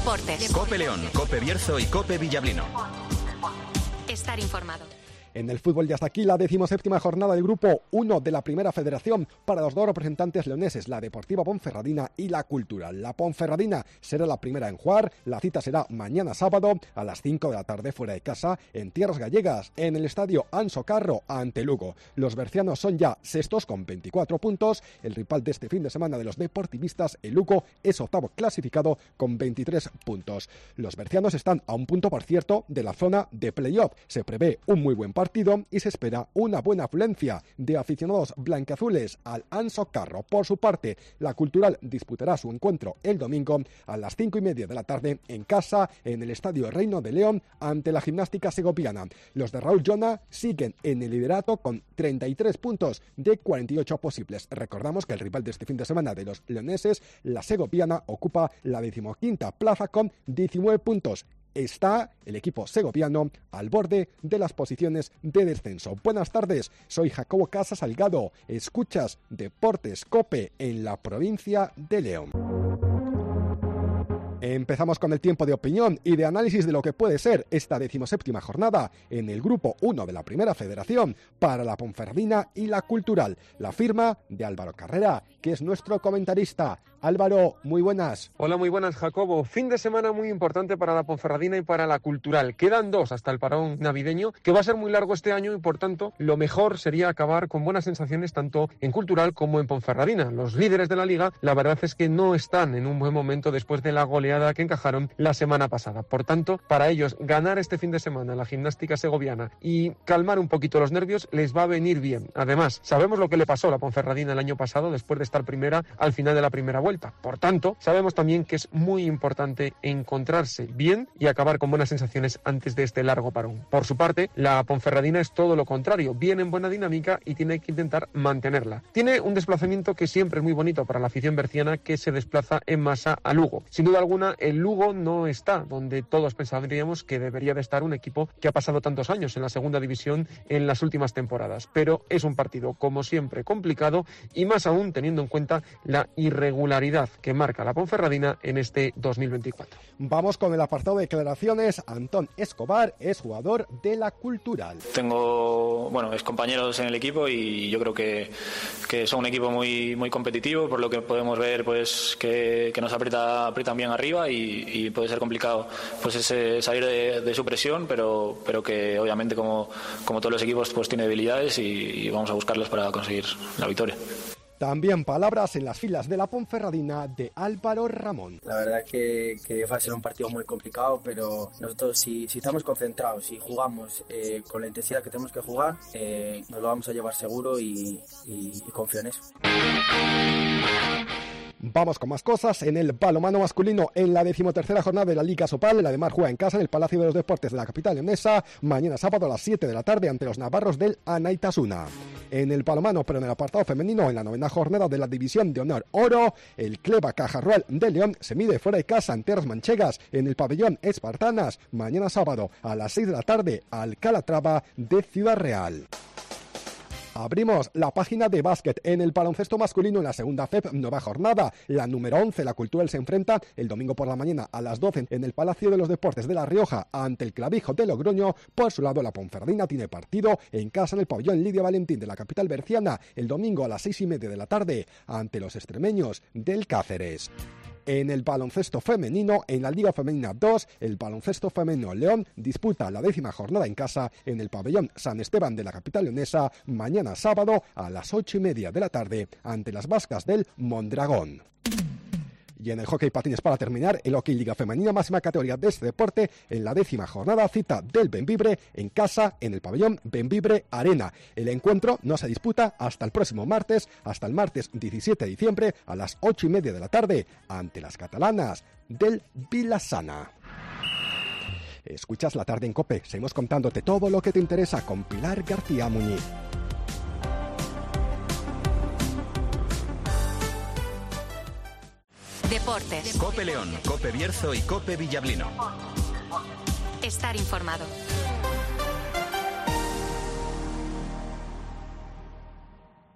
Deportes. COPE León, COPE Bierzo y COPE Villablino. Estar informado. En el fútbol ya está aquí la 17ª jornada del Grupo 1 de la Primera Federación para los dos representantes leoneses, la Deportiva Ponferradina y la Cultural. La Ponferradina será la primera en jugar, la cita será mañana sábado a las 5 de la tarde fuera de casa en tierras gallegas, en el estadio Anso Carro ante Lugo. Los bercianos son ya sextos con 24 puntos, el rival de este fin de semana de los deportivistas, el Lugo, es octavo clasificado con 23 puntos. Los bercianos están a un punto, por cierto, de la zona de playoff. Se prevé un muy buen partido y se espera una buena afluencia de aficionados blanquiazules al Anso Carro. Por su parte, la Cultural disputará su encuentro el domingo a las 5:30 de la tarde en casa en el Estadio Reino de León ante la Gimnástica Segoviana. Los de Raúl Llona siguen en el liderato con 33 puntos de 48 posibles. Recordamos que el rival de este fin de semana de los leoneses, la Segoviana, ocupa la 15ª plaza con 19 puntos. Está el equipo segoviano al borde de las posiciones de descenso. Buenas tardes, soy Jacobo Casa Salgado. Escuchas Deportes COPE en la provincia de León. Empezamos con el tiempo de opinión y de análisis de lo que puede ser esta 17ª jornada en el Grupo 1 de la Primera Federación para la Ponferradina y la Cultural. La firma de Álvaro Carrera, que es nuestro comentarista. Álvaro, muy buenas. Hola, muy buenas, Jacobo. Fin de semana muy importante para la Ponferradina y para la Cultural. Quedan dos hasta el parón navideño, que va a ser muy largo este año y, por tanto, lo mejor sería acabar con buenas sensaciones tanto en Cultural como en Ponferradina. Los líderes de la Liga, la verdad es que no están en un buen momento después de la goleada que encajaron la semana pasada. Por tanto, para ellos, ganar este fin de semana la Gimnástica Segoviana y calmar un poquito los nervios les va a venir bien. Además, sabemos lo que le pasó a la Ponferradina el año pasado después de estar primera al final de la primera vuelta. Por tanto, sabemos también que es muy importante encontrarse bien y acabar con buenas sensaciones antes de este largo parón. Por su parte, la Ponferradina es todo lo contrario, viene en buena dinámica y tiene que intentar mantenerla. Tiene un desplazamiento que siempre es muy bonito para la afición berciana, que se desplaza en masa a Lugo. Sin duda alguna, el Lugo no está donde todos pensaríamos que debería de estar un equipo que ha pasado tantos años en la segunda división en las últimas temporadas, pero es un partido como siempre complicado y más aún teniendo en cuenta la irregularidad que marca la Ponferradina en este 2024. Vamos con el apartado de declaraciones. Antón Escobar es jugador de la Cultural. Tengo, ex compañeros en el equipo y yo creo que son un equipo muy, muy competitivo, por lo que podemos ver pues que nos aprietan bien arriba y puede ser complicado pues salir de su presión, pero que obviamente como todos los equipos pues tiene debilidades y vamos a buscarlas para conseguir la victoria. También palabras en las filas de la Ponferradina de Álvaro Ramón. La verdad que va a ser un partido muy complicado, pero nosotros si estamos concentrados y jugamos con la intensidad que tenemos que jugar, nos lo vamos a llevar seguro y confío en eso. Vamos con más cosas. En el balonmano masculino, en la 13ª jornada de la Liga Sopal, la de Mar juega en casa en el Palacio de los Deportes de la capital leonesa, mañana sábado a las 7 de la tarde ante los navarros del Anaitasuna. En el balonmano, pero en el apartado femenino, en la 9ª jornada de la División de Honor Oro, el Cleva Cajarruel de León se mide fuera de casa ante las manchegas en el pabellón Espartanas, mañana sábado a las 6 de la tarde al Calatrava de Ciudad Real. Abrimos la página de básquet en el baloncesto masculino en la segunda FEP, nueva jornada. La número 11, la Cultural, se enfrenta el domingo por la mañana a las 12 en el Palacio de los Deportes de La Rioja ante el Clavijo de Logroño. Por su lado, la Ponferradina tiene partido en casa en el pabellón Lidia Valentín de la capital berciana el domingo a las 6:30 de la tarde ante los extremeños del Cáceres. En el baloncesto femenino, en la Liga Femenina 2, el baloncesto femenino León disputa la 10ª jornada en casa en el pabellón San Esteban de la capital leonesa mañana sábado a las 8:30 de la tarde ante las vascas del Mondragón. Y en el hockey patines, para terminar, el hockey Liga Femenina, máxima categoría de este deporte, en la 10ª jornada, cita del Bembibre en casa en el pabellón Bembibre Arena. El encuentro no se disputa hasta el próximo martes, hasta el martes 17 de diciembre a las 8:30 de la tarde ante las catalanas del Vilasana. Escuchas La Tarde en COPE. Seguimos contándote todo lo que te interesa con Pilar García Muñiz. Deportes. COPE León, COPE Bierzo y COPE Villablino. Estar informado.